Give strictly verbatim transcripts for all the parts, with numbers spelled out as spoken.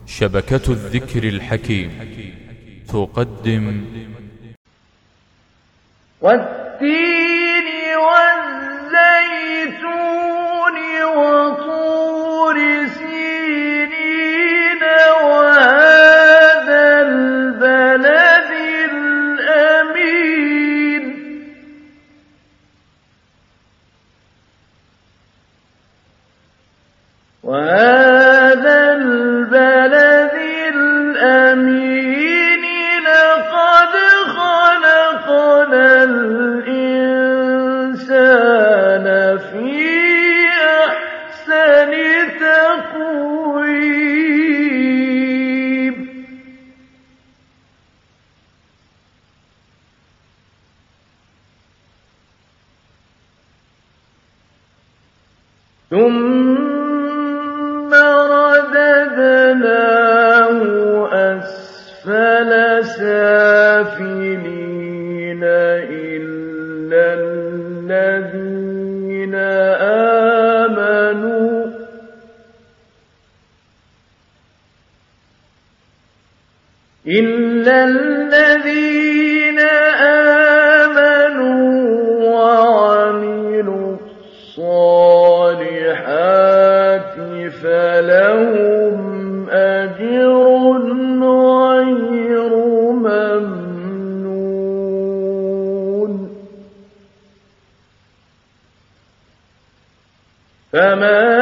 شبكة الذكر الحكيم تقدم والتين والزيتون وطور سينين وهذا البلد الأمين وهذا البلد الأمين لقد خلقنا الإنسان في أحسن تقويم ثم رددناه أسفل سافلين إلا الذين آمنوا إلا الذين آمنوا وعملوا الصالحات فلهم أجر غير ممنون فما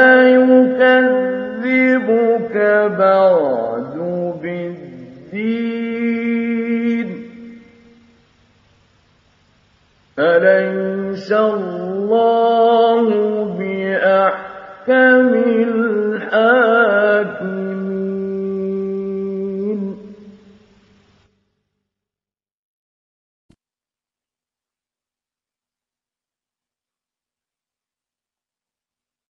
يكذبك بعد بالدين أليس الله بأحكم الحاكمين